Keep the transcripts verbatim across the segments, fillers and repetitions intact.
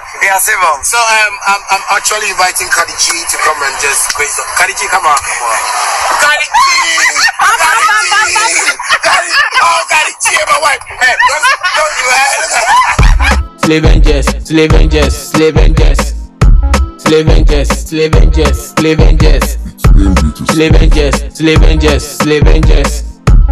Yeah, Simon. So um, I'm, I'm actually inviting Kadi G to come and just quiz. Kadi G, come on. Kadi G! Kadi G! Kadi, oh, Kadi G, my wife. Hey, don't, don't you have Slave and jest, slave and jest, slave and jest. Slave and jest, slave and jest, slave and jest. Slave and jest, slave and jest, slave and jest.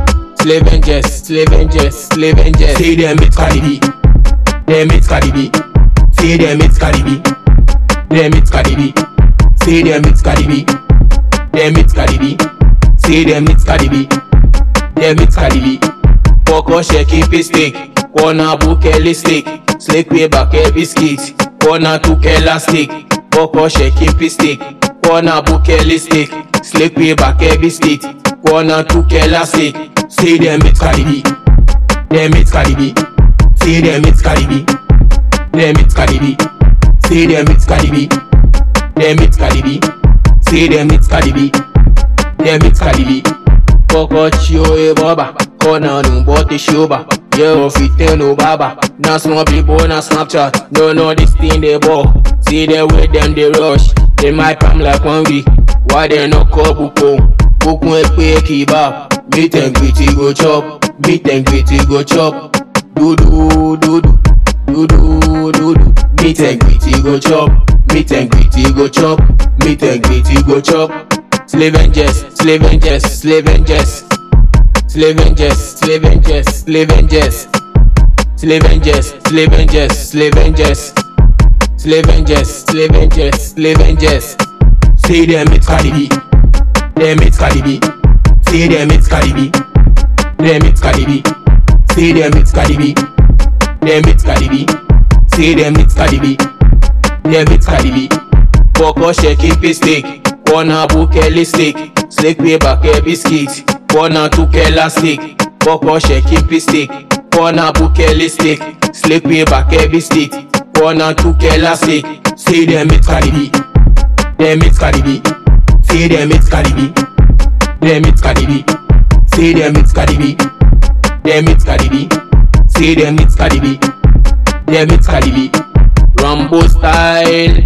Slave and jest, slave and jest, slave and jest. Say them it's Cardi B. Them it's Cardi B. Say them it's Cardi B. Them it's Cardi B. Say them it's Cardi B. Them it's Cardi B. Say them it's Cardi B. Them it's Cardi B. Poco shaky pistic. Corner book elastic. Slick way back every skit. Corner took elastic. Poco shaky pistic. Corner book elastic. Slick way back every skit. Corner took elastic. Say them it's Cardi B. Them it's Cardi B. Say them it's Cardi B. Them it's Cardi B. Say them it's Cardi B. Them it's Cardi B. Say them it's Cardi B. Them it's Cardi B. Coco chio e baba. Corner no bote shoba. Yeah, off it no baba. Now small people na Snapchat. No no this thing they ball. See them with them they rush. They might come like one week. Why they no call buko? Buko e pay kebab. Meet and greet go chop. Meet and greet go chop. Do do do do. Do do do do. Meet and greet go chop. Meet and greet go chop. Meet and greet go chop. Slave and jest, slave and jest, slave and jest. Slave and jest, slave and jest, slave and jest. Slave and jest, slave and jest, slave and jest. Slave and jest, slave and jest, slave and jest. Say them it's Cardi B. Them it's Cardi B. Say them it's Cardi B. Them it's Cardi B. Say them it's Cardi B. Them it's Cardi B. Say them it's Cardi B. Them it's Cardi B. Poco shaky pistic. Corner book elastic. Slick way back every skit. Corner took elastic. Poco shaky pistic. Corner book elastic. Slick way back every skit. Corner took elastic. Say them it's Cardi B. Them it's Cardi B. Say them it's Cardi B. Them it's Cardi B. Say them it's Cardi B. Them it's Cardi B. Say them it's Cardi B. Them it's Cardi B. Rambo style.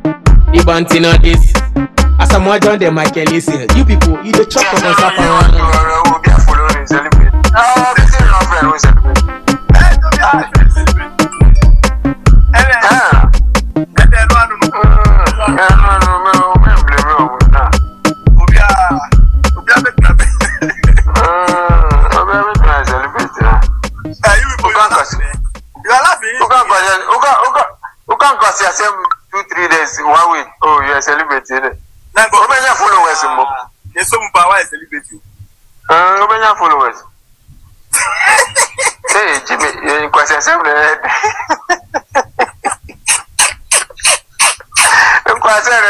The banting on this. As I'm watching them, I can listen. You people, you the chop of us up around. You will be following celebrate. Oh, this is not fair. We celebrate. Hey, don't be afraid to celebrate. Hey, ah. Hey, no, no, no. No, no, no, no. Me blame you now. Obia, obia be trabe. Ah, obia be trabe celebrate. Ah, you people can't cause. You are laughing. You can't cause. You can't, you can't, you can't cause yourself two, three days, one week. Oh, you are celebrating. Na go obenya followers mo. Yeso mpa wa celebrate you. Ah, obenya followers. Hey, Jimmy, you kwase seven. Kwase